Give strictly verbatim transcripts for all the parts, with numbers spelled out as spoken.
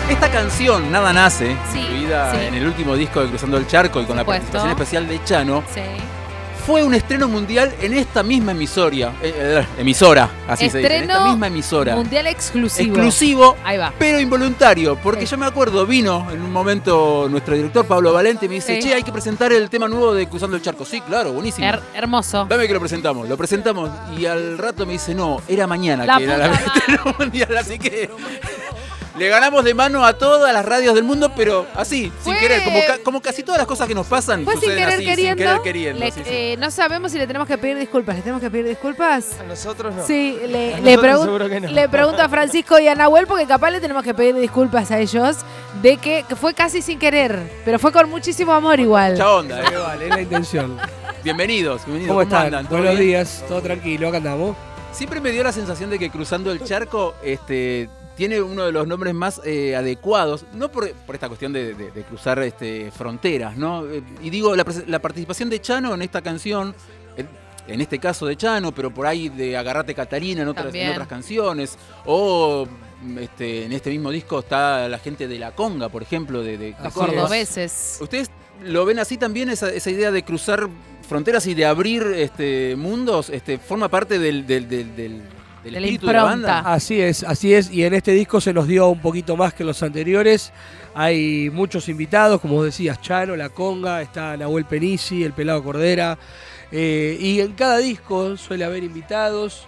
Esta canción, Nada Nace, sí, incluida sí. en el último disco de Cruzando el Charco y con la participación especial de Chano, sí. fue un estreno mundial en esta misma emisora, eh, eh, emisora, así estreno se dice, en esta misma emisora. Mundial exclusivo. Exclusivo, Ahí va. pero involuntario, porque Sí. yo me acuerdo, vino en un momento nuestro director Pablo Valente y me dice, Sí. che, hay que presentar el tema nuevo de Cruzando el Charco. Sí, claro, buenísimo. Her hermoso. Dame que lo presentamos. Lo presentamos y al rato me dice, no, era mañana La que era la puta madre. estreno mundial, así que le ganamos de mano a todas las radios del mundo, pero así, Fue- sin querer, como, ca como casi todas las cosas que nos pasan Fue sin suceden querer así, queriendo. sin querer queriendo. Le- sí, sí. eh, no sabemos si le tenemos que pedir disculpas. ¿Le tenemos que pedir disculpas? A nosotros no. Sí, le, A le, nosotros pregun- seguro que no. le pregunto a Francisco y a Nahuel porque capaz le tenemos que pedir disculpas a ellos de que, que fue casi sin querer, pero fue con muchísimo amor igual. Mucha onda, Vale, eh. vale, es la intención. Bienvenidos, bienvenidos. ¿Cómo están? andan? ¿Todo Buenos bien? días, todo tranquilo, acá andamos. Siempre me dio la sensación de que Cruzando el Charco este, tiene uno de los nombres más eh, adecuados, no por, por esta cuestión de, de- de cruzar este, fronteras, ¿no? Eh, y digo, la, pres- la participación de Chano en esta canción, en, en este caso de Chano, pero por ahí de Agarrate Catalina en otras, en También. otras canciones, o este, en este mismo disco está la gente de La Conga, por ejemplo, de, de, de Así Córdoba. Cordobeses. ¿Ustedes lo ven así también, esa, esa idea de cruzar fronteras y de abrir este, mundos? Este, ¿Forma parte del, del, del, del, del De la espíritu de la impronta. banda? Así es, así es. Y en este disco se nos dio un poquito más que los anteriores. Hay muchos invitados, como vos decías, Chano, La Conga, está Nahuel Penisi, El Pelado Cordera. Eh, y en cada disco suele haber invitados.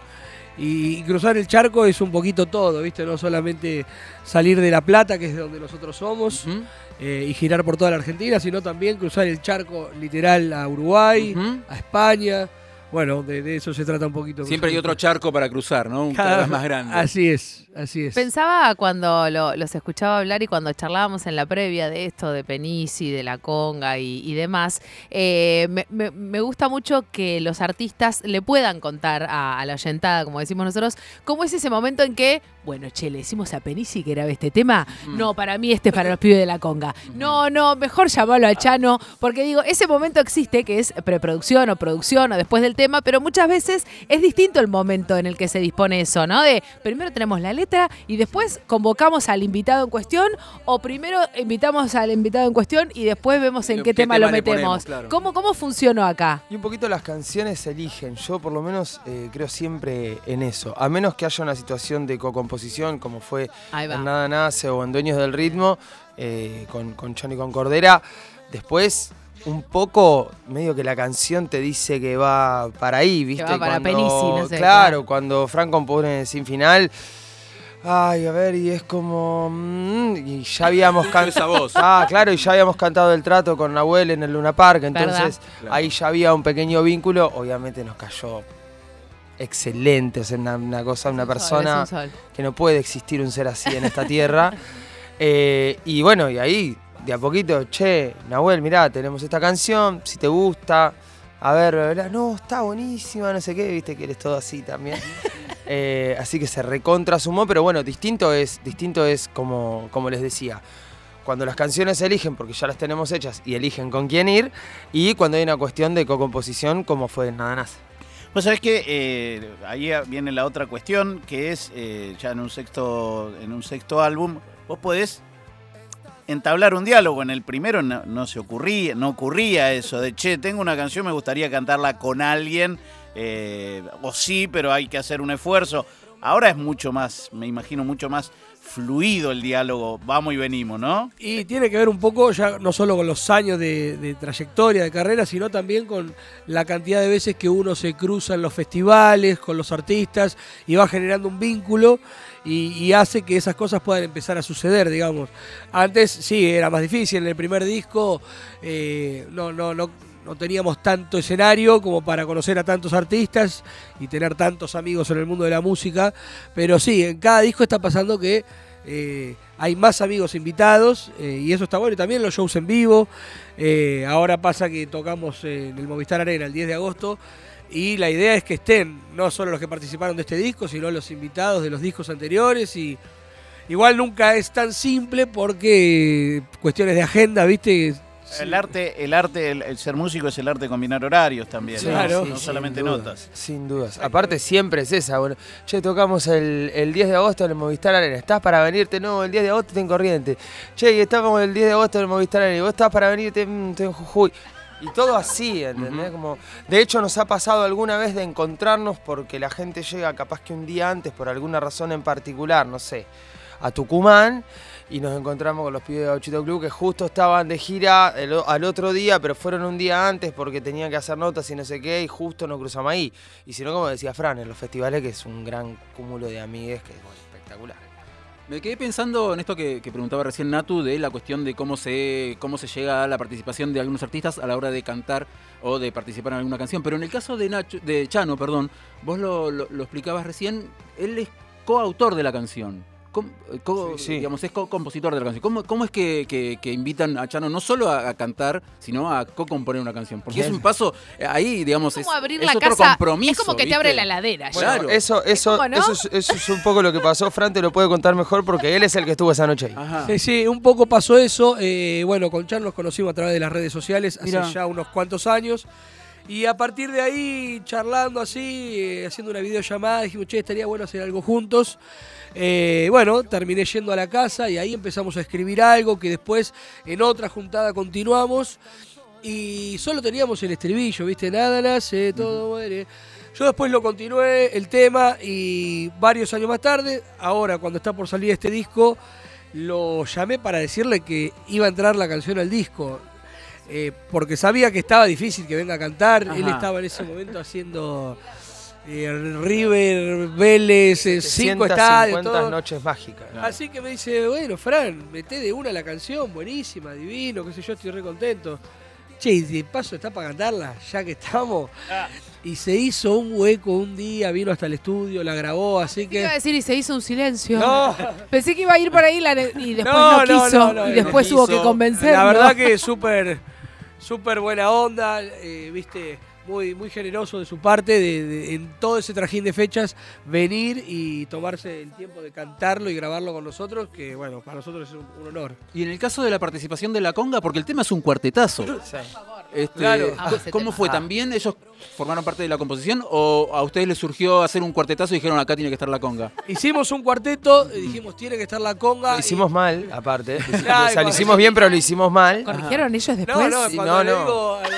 Y cruzar el charco es un poquito todo, ¿viste? No solamente salir de La Plata, que es de donde nosotros somos, Ujú, eh, y girar por toda la Argentina, sino también cruzar el charco literal a Uruguay, ujú. a España. Bueno, de, de eso se trata un poquito. Siempre hay otro charco para cruzar, ¿no? Un cada Cada vez más grande. Así es, así es. Pensaba cuando lo- los escuchaba hablar y cuando charlábamos en la previa de esto de Penisi, de La Conga y, y demás, eh, me, me- me gusta mucho que los artistas le puedan contar a, a la oyentada, como decimos nosotros, cómo es ese momento en que, bueno, che, le decimos a Penisi que graba este tema. Mm. No, para mí este es para los pibes de La Conga. No, no, mejor llamarlo a Chano, porque digo, ese momento existe que es preproducción o producción o después del tema, pero muchas veces es distinto el momento en el que se dispone eso, ¿no? De primero tenemos la letra y después convocamos al invitado en cuestión, o primero invitamos al invitado en cuestión y después vemos en Lo- qué, qué tema, tema lo le metemos. ponemos, claro. ¿Cómo, ¿Cómo funcionó acá? Y un poquito las canciones se eligen. Yo por lo menos eh, creo siempre en eso. A menos que haya una situación de co-composición, como fue Ahí va. en Nada Nace o en Dueños del Ritmo, eh, con, con Chano y con Cordera. Después, un poco, medio que la canción te dice que va para ahí, ¿viste? va para Cuando- Penisi, no sé, Claro, claro. cuando Frank compone Sin Final. Ay, a ver, y es como. mm, y ya habíamos Esa cantado. voz. Ah, claro, y ya habíamos cantado el trato con Nahuel en el Luna Park, entonces Claro. ahí ya había un pequeño vínculo. Obviamente nos cayó excelente, o sea, una, una cosa, una Es un sol, persona es un sol. que no puede existir un ser así en esta tierra. Eh, y bueno, y ahí, de a poquito, che, Nahuel, mirá, tenemos esta canción, si te gusta, a ver, bla, bla, no, está buenísima, no sé qué, viste que eres todo así también. Eh, así que se recontra sumó, pero bueno, distinto es, distinto es como, como les decía, cuando las canciones se eligen, porque ya las tenemos hechas, y eligen con quién ir, y cuando hay una cuestión de co-composición, como fue en Nada Nace. Vos sabés que eh, ahí viene la otra cuestión, que es eh, ya en un sexto, en un sexto álbum, vos podés entablar un diálogo. En el primero no, no se ocurría, no ocurría eso de, che, tengo una canción, me gustaría cantarla con alguien, eh, o sí, pero hay que hacer un esfuerzo. Ahora es mucho más, me imagino, mucho más fluido el diálogo, vamos y venimos, ¿no? Y tiene que ver un poco ya no solo con los años de, de trayectoria, de carrera, sino también con la cantidad de veces que uno se cruza en los festivales, con los artistas, y va generando un vínculo y, y hace que esas cosas puedan empezar a suceder, digamos. Antes sí, era más difícil, en el primer disco eh, no, no, no, no teníamos tanto escenario como para conocer a tantos artistas y tener tantos amigos en el mundo de la música, pero sí, en cada disco está pasando que eh, hay más amigos invitados eh, y eso está bueno, y también los shows en vivo. Eh, ahora pasa que tocamos en el Movistar Arena el diez de agosto y la idea es que estén no solo los que participaron de este disco, sino los invitados de los discos anteriores. Y igual nunca es tan simple porque cuestiones de agenda, ¿viste? El arte, el arte, el, el ser músico es el arte de combinar horarios también, Sí, ¿no? claro. no Sí, solamente sin duda, notas. Sin dudas. Aparte siempre es esa. Bueno, che, tocamos el, el diez de agosto en el Movistar Arena. ¿Estás para venirte? No, el diez de agosto estoy en Corrientes. Che, y estamos el diez de agosto en el Movistar Arena. ¿Y vos estás para venirte? Mm, estoy en Jujuy. Y todo así, ¿entendés? Ujú. Como, de hecho, nos ha pasado alguna vez de encontrarnos porque la gente llega capaz que un día antes, por alguna razón en particular, no sé, a Tucumán, y nos encontramos con los pibes de Gauchito Club que justo estaban de gira el o- al otro día, pero fueron un día antes porque tenían que hacer notas y no sé qué, y justo nos cruzamos ahí. Y si no, como decía Fran, en los festivales, que es un gran cúmulo de amigues, que es bueno, espectacular. Me quedé pensando en esto que, que preguntaba recién Natu, de la cuestión de cómo se, cómo se llega a la participación de algunos artistas a la hora de cantar o de participar en alguna canción. Pero en el caso de, Nacho, de Chano, perdón, vos lo, lo- lo explicabas recién, él es coautor de la canción. ¿Cómo- co- Sí, sí. Digamos, es co-compositor de la canción. ¿Cómo, cómo es que, que- que invitan a Chano no solo a, a cantar, sino a co-componer una canción? Porque es Bien. un paso, eh, ahí, digamos, Es es, como abrir es la otro casa. compromiso. Es como que te ¿viste? abre la heladera. Bueno, ya. Claro. eso, eso, como, ¿no? eso, es, eso es un poco lo que pasó. Fran te lo puede contar mejor porque él es el que estuvo esa noche ahí. Ajá. Sí, sí, un poco pasó eso. Eh, bueno, con Chan nos conocimos a través de las redes sociales hace Mirá. ya unos cuantos años. Y a partir de ahí, charlando así, eh, haciendo una videollamada, dijimos, che, estaría bueno hacer algo juntos. Eh, bueno, terminé yendo a la casa y ahí empezamos a escribir algo que después en otra juntada continuamos. Y solo teníamos el estribillo, ¿viste? Nada nace, todo muere. Yo después lo continué, el tema, y varios años más tarde, ahora cuando está por salir este disco, lo llamé para decirle que iba a entrar la canción al disco. Eh, porque sabía que estaba difícil que venga a cantar. Ajá. Él estaba en ese momento haciendo eh, River, Vélez, eh, cinco estadios, cincuenta todo. noches mágicas. Así que me dice, bueno, Fran, meté de una la canción, buenísima, divino, qué sé yo, estoy re contento. Che, y de paso está para cantarla, ya que estamos. Y se hizo un hueco un día, vino hasta el estudio, la grabó, así ¿Qué iba a que... decir? Y se hizo un silencio. No, Pensé que iba a ir por ahí la ne- y después No, no, no, quiso. no, no, y no después quiso. hubo que convencerlo. la verdad que súper, súper buena onda, eh, viste, muy, muy generoso de su parte, de, de- en todo ese trajín de fechas, venir y tomarse el tiempo de cantarlo y grabarlo con nosotros, que bueno, para nosotros es un, un honor. Y en el caso de la participación de la conga, porque el tema es un cuartetazo. Sí. Este, Claro. Amo co- ese ¿Cómo tema. fue? Ah. ¿También ellos formaron parte de la composición o a ustedes les surgió hacer un cuartetazo y dijeron acá tiene que estar la conga? Hicimos un cuarteto, y dijimos tiene que estar la conga. Lo y- hicimos mal, aparte. Claro, o sea, lo cuando- hicimos bien, pero lo hicimos mal. ¿Corrigieron ellos No, después? no, Sí, cuando no, le no. digo a,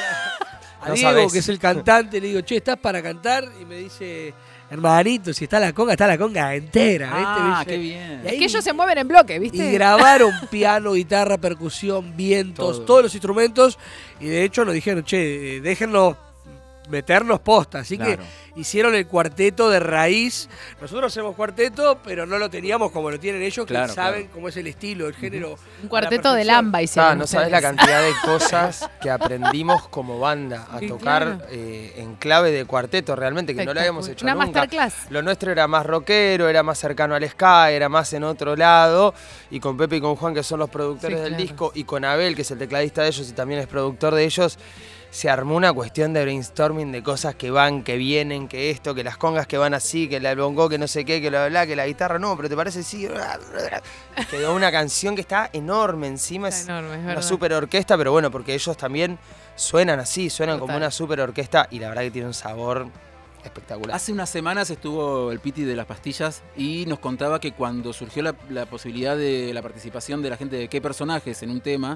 a No Diego, sabés. que es el cantante, le digo, che, ¿estás para cantar? Y me dice, hermanito, si está la conga, está la conga entera. ¿viste? Ah, Me dice, qué bien. y ahí- Que ellos se mueven en bloque, ¿viste? Y grabaron piano, guitarra, percusión, vientos, Todo. todos los instrumentos. Y de hecho nos dijeron, che, eh, déjennos meternos posta. Así Claro. que hicieron el cuarteto de raíz. Nosotros hacemos cuarteto, pero no lo teníamos como lo tienen ellos, que Claro, saben claro. cómo es el estilo, el género. Un a cuarteto la de perfección. Lamba hicieron Ah, no sabes la ustedes. cantidad de cosas que aprendimos como banda a Sí, tocar claro. eh, en clave de cuarteto realmente, que no lo habíamos hecho Una nunca. masterclass. Lo nuestro era más rockero, era más cercano al ska, era más en otro lado. Y con Pepe y con Juan, que son los productores Sí, del claro. disco, y con Abel, que es el tecladista de ellos y también es productor de ellos, se armó una cuestión de brainstorming de cosas que van, que vienen, que esto, que las congas que van así, que el bongo, que no sé qué, que bla, bla, bla, que la guitarra no, pero te parece sí. Bla, bla, bla. Y quedó una canción que está enorme encima, es Está enorme, es una verdad. super orquesta, pero bueno, porque ellos también suenan así, suenan como Total. una super orquesta y la verdad que tiene un sabor espectacular. Hace unas semanas estuvo el Piti de las pastillas y nos contaba que cuando surgió la, la posibilidad de la participación de la gente de qué personajes en un tema,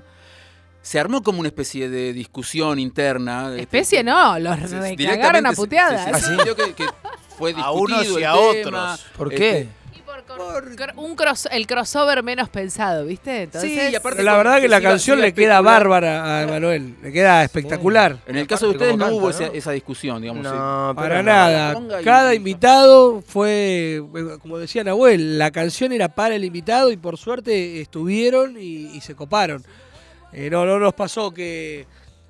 se armó como una especie de discusión interna. Especie no, los Se- recagaron directamente a se- puteadas. se- se ¿Ah, sí? sintió que, que fue discutido A unos y el a tema. otros. ¿Por Este, qué? Y por cor- cor- un cross, el crossover menos pensado, ¿viste? Entonces, Sí, y aparte Pero la con- verdad que la siga- canción siga le queda especular. bárbara a Emanuel, le queda espectacular. En el caso de Aparte ustedes no como hubo canta, esa, ¿no? esa discusión, digamos. No, sí. pero Para no. nada. ponga y- Cada invitado fue, eh, como decía Nahuel, la canción era para el invitado y por suerte estuvieron y, y se coparon. Eh, no, no nos pasó que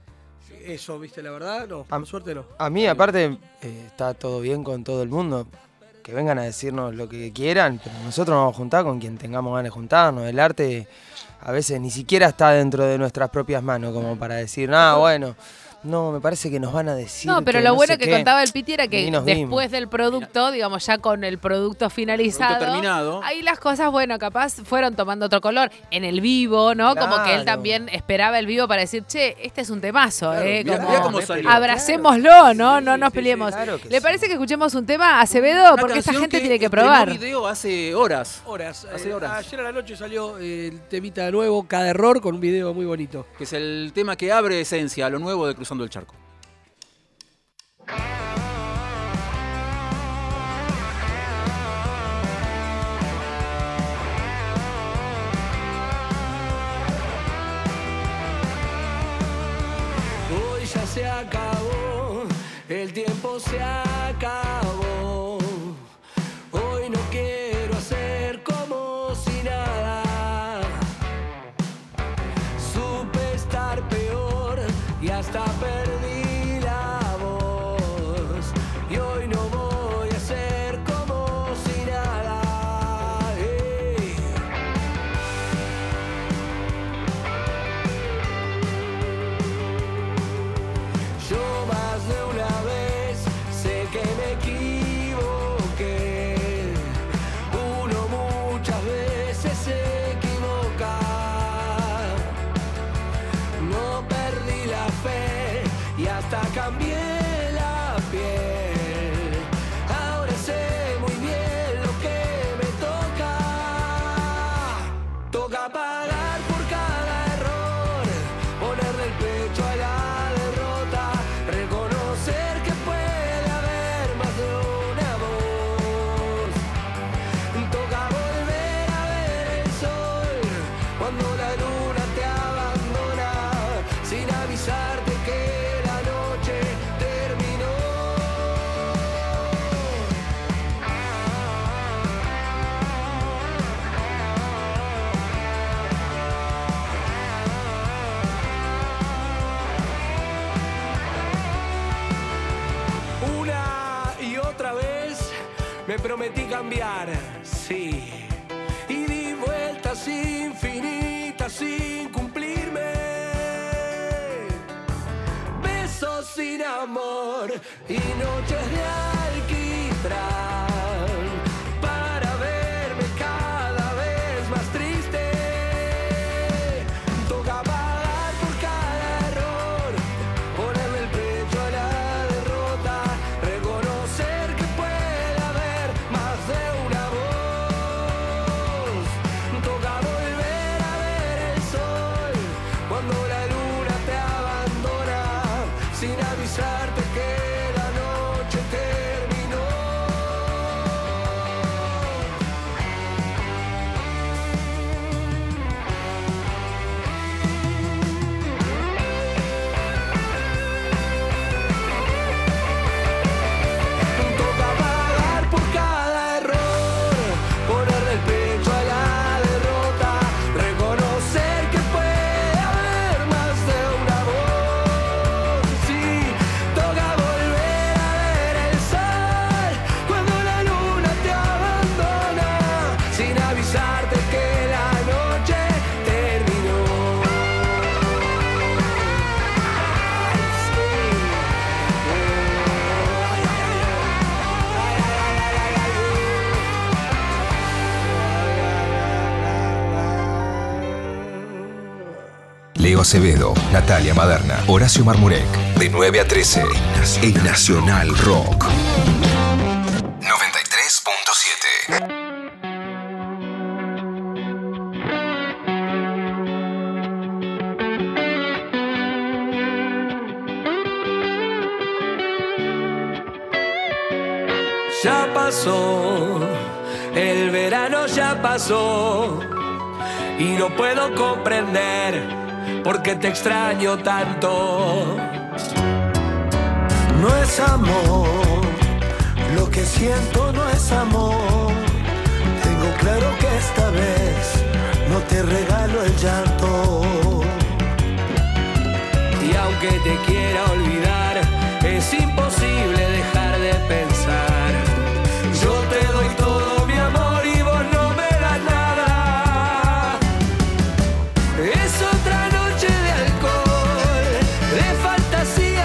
eso, viste, la verdad, no, por suerte no. A mí, aparte, eh, está todo bien con todo el mundo. Que vengan a decirnos lo que quieran, pero nosotros nos vamos a juntar con quien tengamos ganas de juntarnos. El arte a veces ni siquiera está dentro de nuestras propias manos, como para decir, ah, bueno, no, me parece que nos van a decir. No, pero que lo no bueno sé que qué. contaba el Piti era que Ni nos después vimos. del producto, digamos, ya con el producto finalizado, Producto terminado. ahí las cosas, bueno, capaz fueron tomando otro color. En el vivo, ¿no? Como que él Claro. también esperaba el vivo para decir, che, este es un temazo, Claro, ¿eh? mirá- Como, mirá cómo salió. abracémoslo, ¿no? Sí, no nos sí, peleemos. sí, claro que ¿Le sí. parece que escuchemos un tema, Acevedo? Una Porque esta canción gente tiene que estrenó probar. video hace horas. Horas. Hace Eh, horas. Ayer a la noche salió eh, el temita de nuevo, Cada Error, con un video muy bonito. Que es el tema que abre Esencia, lo nuevo de Cruzando el Charco. Hoy ya se acabó, el tiempo se acabó. Hoy no quiero hacer como si nada. Supe estar peor y hasta perdí la voz. Y hoy no voy a hacer como si nada. Ey. Yo más de una vez sé que me equivoqué. Uno muchas veces se equivoca. No perdí la fe y hasta cambié la piel. Ahora sé muy bien lo que me toca. Toca pagar por cada error, ponerle el pecho a la derrota, reconocer que puede haber más de una voz. Toca volver a ver el sol cuando la luna te abandona, sin avisarte que la noche terminó. Una y otra vez me prometí cambiar, sí, y di vueltas infinitas sin cumplirme. Besos sin amor y noches de alquitrán para verme cada vez más triste. Toca pagar por cada error, ponerle el pecho a la derrota, reconocer que puede haber más de una voz. Toca volver a ver el sol cuando la luna te abandona, sin avisarte que la noche terminó. Toca pagar por cada error, ponerle el pecho a la derrota, reconocer que puede haber más de una voz. Sí, toca volver a ver el sol cuando la luna te abandona, sin avisarte que la noche terminó. Ay, sí. Leo Acevedo, Natalia Maderna, Horacio Marmurek, de nueve a trece, en Nacional Rock. noventa y tres punto siete. Ya pasó, el verano ya pasó y no puedo comprender por qué te extraño tanto. No es amor, lo que siento no es amor. Tengo claro que esta vez no te regalo el llanto. Y aunque te quiera olvidar, es imposible dejar de pensar. Yo te doy todo mi amor y vos no me das nada. Es otra noche de alcohol, de fantasía.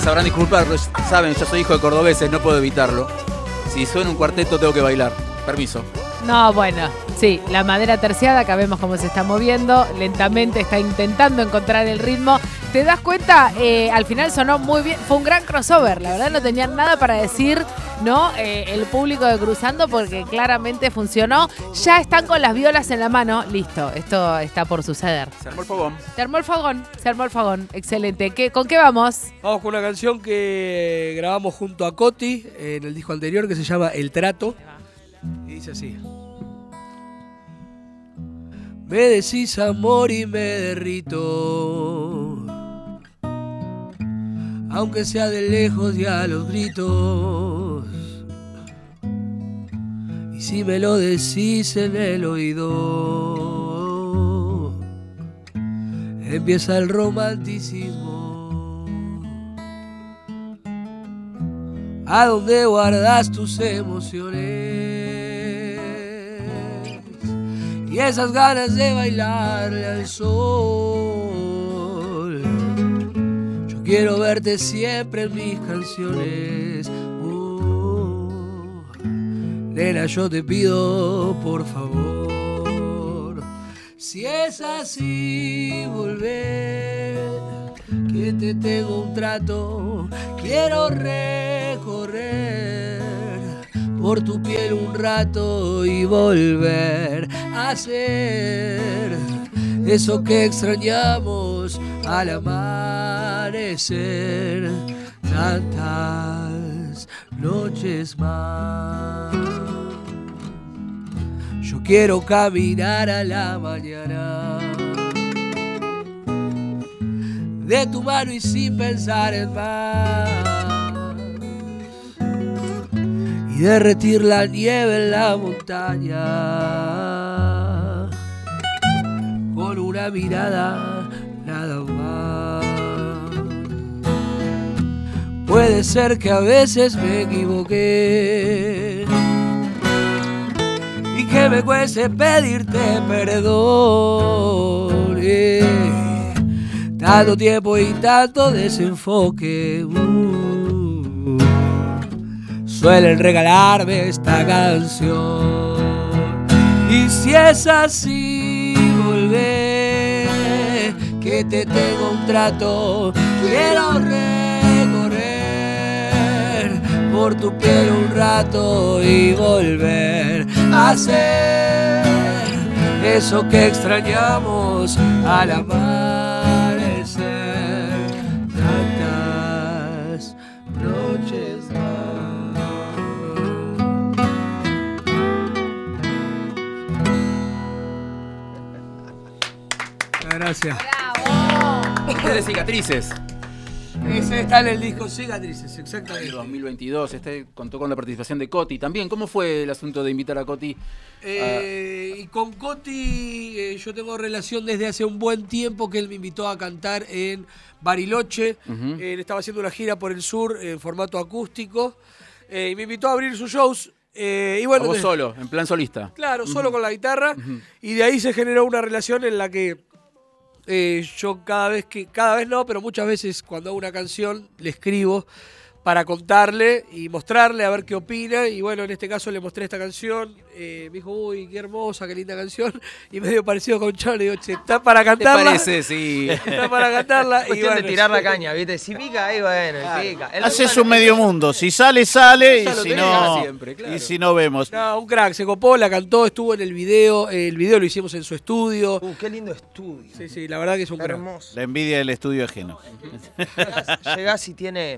sabrán disculpar, saben, yo soy hijo de cordobeses, no puedo evitarlo. Si suena un cuarteto tengo que bailar. Permiso. No, bueno, sí, la madera terciada, acá vemos cómo se está moviendo, lentamente está intentando encontrar el ritmo. ¿Te das cuenta? Eh, al final sonó muy bien, fue un gran crossover, la verdad no tenían nada para decir, ¿no? Eh, el público de Cruzando, porque claramente funcionó. Ya están con las violas en la mano, listo, esto está por suceder. Se armó el fogón. Se armó el fogón, se armó el fogón, excelente. ¿Qué, ¿Con qué vamos? Vamos con una canción que grabamos junto a Coti en el disco anterior que se llama El Trato. Y dice así. Me decís amor y me derrito, aunque sea de lejos y a los gritos. Y si me lo decís en el oído, empieza el romanticismo. ¿A dónde guardas tus emociones? Y esas ganas de bailarle al sol. Yo quiero verte siempre en mis canciones. Oh, nena, yo te pido por favor, si es así, volver, que te tengo un trato. Quiero recorrer por tu piel un rato y volver a hacer eso que extrañamos al amanecer. Tantas noches más. Yo quiero caminar a la mañana de tu mano y sin pensar en más. Y derretir la nieve en la montaña con una mirada nada más. Puede ser que a veces me equivoqué y que me cueste pedirte perdón. Eh, tanto tiempo y tanto desenfoque. Uh, Suelen regalarme esta canción. Y si es así, volver, que te tengo un trato. Quiero recorrer por tu piel un rato y volver a hacer eso que extrañamos al amanecer. Tantas noches más. Gracias. Este es de Cicatrices. Ese está en el disco Cicatrices, exactamente. dos mil veintidós, este contó con la participación de Coti también. ¿Cómo fue el asunto de invitar a Coti? Eh, y con Coti eh, yo tengo relación desde hace un buen tiempo, que él me invitó a cantar en Bariloche. Uh-huh. Él estaba haciendo una gira por el sur en formato acústico eh, y me invitó a abrir sus shows. Eh, y bueno, a vos desde, solo, en plan solista. Claro, solo uh-huh. con la guitarra. Uh-huh. Y de ahí se generó una relación en la que Eh, yo cada vez que, cada vez no, pero muchas veces cuando hago una canción le escribo para contarle y mostrarle a ver qué opina. Y bueno, en este caso le mostré esta canción. Eh, me dijo, uy, qué hermosa, qué linda canción. Y medio parecido con Chavo. Le digo, che, ¿está para cantarla? ¿Te parece? Sí. Está para cantarla. Es cuestión y bueno, de tirar la caña, ¿viste? Si pica, ahí bueno, claro. pica. El Haces un medio mundo. Si sale, sale. Y si no, siempre, claro. y si no, vemos. No, un crack. Se copó, la cantó, estuvo en el video. El video lo hicimos en su estudio. Uh, qué lindo estudio. Sí, sí, la verdad que es un crack. Hermoso. La envidia del estudio ajeno. Llegás, llegás y tiene...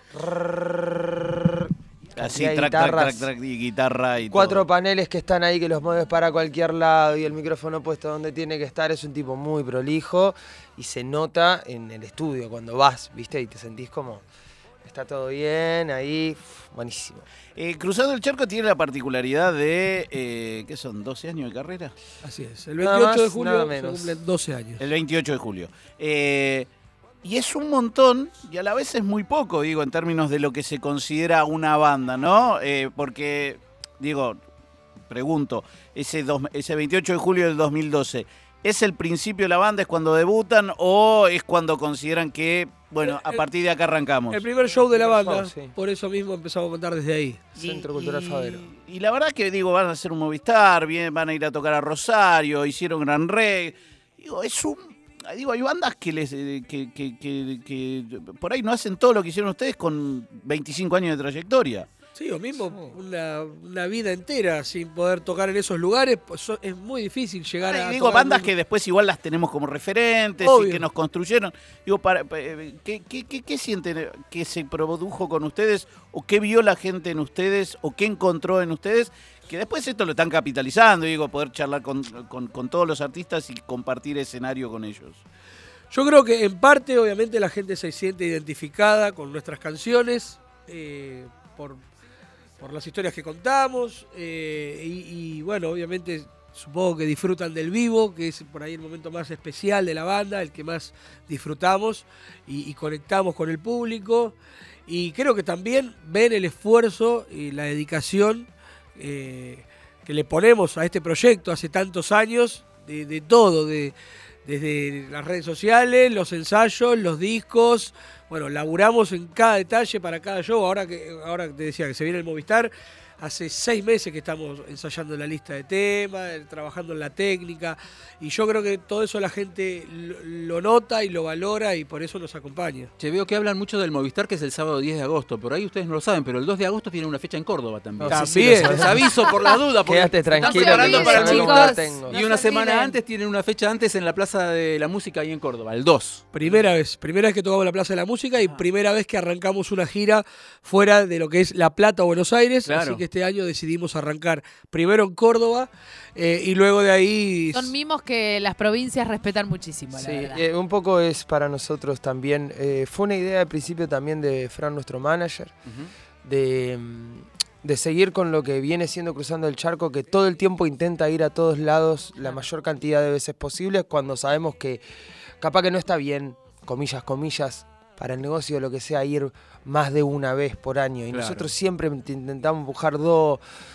Así, track, track, track, track, y guitarra y cuatro todo. paneles que están ahí que los mueves para cualquier lado y el micrófono puesto donde tiene que estar. Es un tipo muy prolijo y se nota en el estudio cuando vas, ¿viste? Y te sentís como está todo bien ahí, buenísimo. Eh, Cruzando el Charco tiene la particularidad de, eh, ¿qué son? ¿doce años de carrera? Así es, el Nada veintiocho más, de julio nada se menos. cumplen doce años. El veintiocho de julio. Eh, y es un montón, y a la vez es muy poco, digo, en términos de lo que se considera una banda, ¿no? Eh, porque, digo, pregunto, ese, dos, ese veintiocho de julio del dos mil doce, ¿es el principio de la banda, es cuando debutan o es cuando consideran que, bueno, a partir de acá arrancamos? El primer show de la primer banda, show, sí. por eso mismo empezamos a contar desde ahí. Centro Cultural Fabero. Y la verdad que, digo, van a hacer un Movistar, bien, van a ir a tocar a Rosario, hicieron Gran Rey. Digo, es un... Digo, hay bandas que, les, eh, que, que, que, que por ahí no hacen todo lo que hicieron ustedes con veinticinco años de trayectoria. Sí, o mismo una, una vida entera sin poder tocar en esos lugares, pues so- es muy difícil llegar Ay, a... digo, tocar bandas en- que después igual las tenemos como referentes Obvio. y que nos construyeron. Digo, para, para- ¿qué, qué, qué, qué sienten que se produjo con ustedes? ¿O qué vio la gente en ustedes? ¿O qué encontró en ustedes? Que después esto lo están capitalizando, digo, poder charlar con, con, con todos los artistas y compartir escenario con ellos. Yo creo que en parte, obviamente, la gente se siente identificada con nuestras canciones, eh, por, por las historias que contamos, eh, y, y, bueno, obviamente supongo que disfrutan del vivo, que es por ahí el momento más especial de la banda, el que más disfrutamos y, y conectamos con el público. Y creo que también ven el esfuerzo y la dedicación eh, que le ponemos a este proyecto hace tantos años, de, de todo, de... desde las redes sociales, los ensayos, los discos. Bueno, laburamos en cada detalle para cada show. Ahora que ahora te decía que se viene el Movistar, hace seis meses que estamos ensayando la lista de temas, eh, trabajando en la técnica. Y yo creo que todo eso la gente lo, lo nota y lo valora y por eso nos acompaña. Che, veo que hablan mucho del Movistar, que es el sábado diez de agosto. Por ahí ustedes no lo saben, pero el dos de agosto tienen una fecha en Córdoba también. No, sí, También, sí, lo les sabemos. aviso por la duda. porque Quédate están tranquilo. preparando que para el chicos. Movistar. Tengo. Y No una se semana olviden. antes tienen una fecha antes en la Plaza de la Música ahí en Córdoba, el dos. Primera vez, primera vez que tocamos la Plaza de la Música y primera vez que arrancamos una gira fuera de lo que es La Plata o Buenos Aires. Claro. Así que este año decidimos arrancar primero en Córdoba eh, y luego de ahí... Son mimos que las provincias respetan muchísimo, la Sí, verdad. eh, un poco es para nosotros también. eh, fue una idea al principio también de Fran, nuestro manager, de, mm, de seguir con lo que viene siendo Cruzando el Charco, que todo el tiempo intenta ir a todos lados la mayor cantidad de veces posible, cuando sabemos que capaz que no está bien, comillas, comillas, para el negocio lo que sea, ir más de una vez por año. Y Claro. nosotros siempre intentamos empujar dos,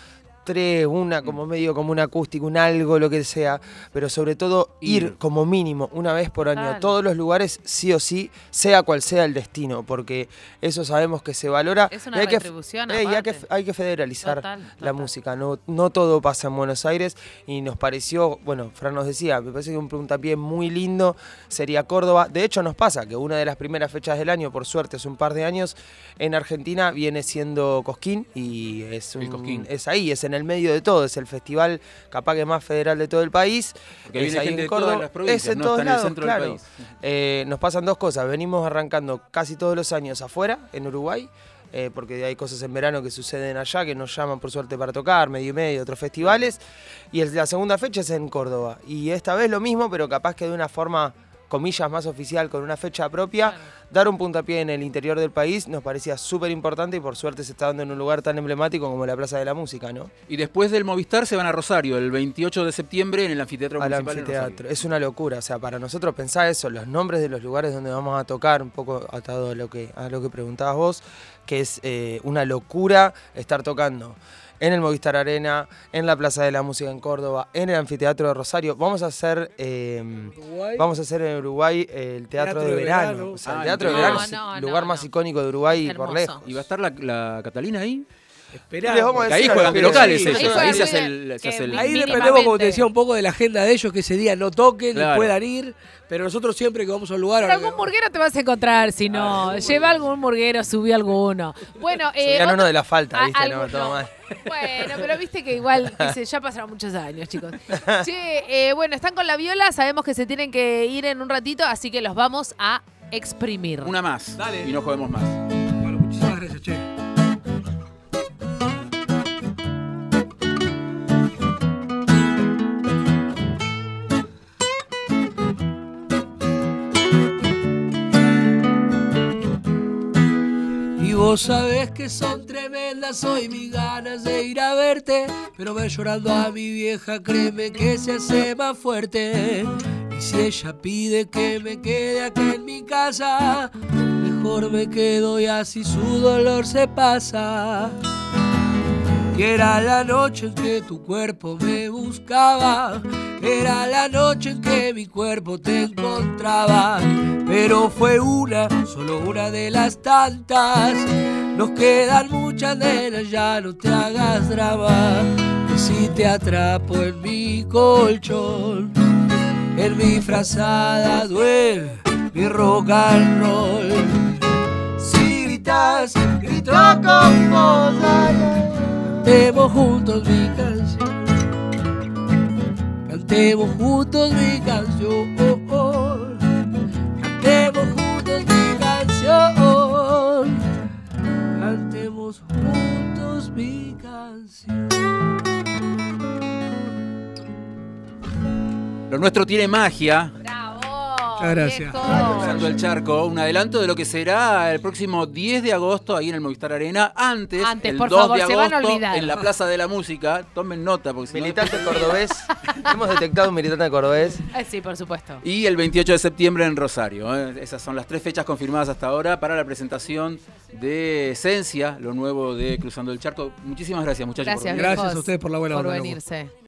tres, una como medio como un acústico, un algo, lo que sea, pero sobre todo ir, Ir. como mínimo una vez por año Claro. a todos los lugares, sí o sí, sea cual sea el destino, porque eso sabemos que se valora. Es una y hay que, retribución, eh, y hay que, aparte. hay que federalizar Total, la total. música, no, no todo pasa en Buenos Aires y nos pareció, bueno, Fran nos decía, me parece que un puntapié muy lindo sería Córdoba. De hecho nos pasa que una de las primeras fechas del año, por suerte hace un par de años, en Argentina viene siendo Cosquín y es, El un- Cosquín. es ahí, es en el medio de todo, es el festival capaz que más federal de todo el país. Porque es viene ahí gente en de todas Córdoba, las provincias, es en no todos está en el lados, centro claro. del país. Eh, nos pasan dos cosas, venimos arrancando casi todos los años afuera, en Uruguay, eh, porque hay cosas en verano que suceden allá que nos llaman por suerte para tocar, medio y medio, otros festivales, y el- la segunda fecha es en Córdoba. Y esta vez lo mismo, pero capaz que de una forma, comillas, más oficial, con una fecha propia, dar un puntapié en el interior del país nos parecía súper importante y por suerte se está dando en un lugar tan emblemático como la Plaza de la Música, ¿no? Y después del Movistar se van a Rosario, el veintiocho de septiembre en el Anfiteatro Al Municipal en anfiteatro. Rosario. Es una locura, o sea, para nosotros pensar eso, los nombres de los lugares donde vamos a tocar, un poco atado a lo que, a lo que preguntabas vos, que es eh, una locura estar tocando en el Movistar Arena, en la Plaza de la Música en Córdoba, en el Anfiteatro de Rosario. Vamos a hacer eh, Uruguay. vamos a hacer en Uruguay eh, el Teatro, Teatro de, de Verano. Verano. O sea, el Ah, Teatro de increíble. Verano es No, el no, lugar no. más icónico de Uruguay por Hermoso. lejos. ¿Y va a estar la, la Catalina ahí? Esperá. Les vamos a Porque ahí decir a juegan los de pibes, locales sí, ellos, Ahí ahí juegan se hace muy el... bien, se hace que el- mi- Ahí mínimamente. dependemos, como te decía, un poco de la agenda de ellos, que ese día no toquen Claro. y puedan ir, pero nosotros siempre que vamos a un lugar... Pero algún murguero te vas a encontrar, si no. Lleva algún murguero, subí alguno. Bueno, eh, Subían otro- uno de la falta, a- ¿viste? No, alguno. todo mal. Bueno, pero viste que igual, qué sé, ya pasaron muchos años, chicos. Che, eh, bueno, están con la viola, sabemos que se tienen que ir en un ratito, así que los vamos a exprimir. Una más. Dale. Y no jodemos más. Bueno, muchísimas gracias, che. Y vos sabés que son tremendas hoy mis ganas de ir a verte, pero ver llorando a mi vieja, créeme que se hace más fuerte. Y si ella pide que me quede aquí en mi casa, mejor me quedo y así su dolor se pasa. Y era la noche en que tu cuerpo me buscaba, era la noche en que mi cuerpo te encontraba. Pero fue una, solo una de las tantas. Nos quedan muchas nenas, ya no te hagas drama. Y si te atrapo en mi colchón, en mi frazada duele mi rock and roll. Si gritas, grito con vos. Cantemos juntos mi canción, cantemos juntos mi canción, cantemos juntos mi canción, cantemos juntos mi canción. Lo nuestro tiene magia. Muchas gracias. Cruzando el charco, un adelanto de lo que será el próximo diez de agosto ahí en el Movistar Arena. Antes, Antes, el por dos favor, de se van a agosto olvidar. en la Plaza de la Música. Tomen nota porque si no- Militante cordobés. Hemos detectado un militante cordobés. Eh, sí, por supuesto. Y el veintiocho de septiembre en Rosario. ¿eh? Esas son las tres fechas confirmadas hasta ahora para la presentación de Esencia, lo nuevo de Cruzando el Charco. Muchísimas gracias, muchachos. por Gracias, venir. Gracias viejos, a ustedes por la buena por onda, loco. venirse.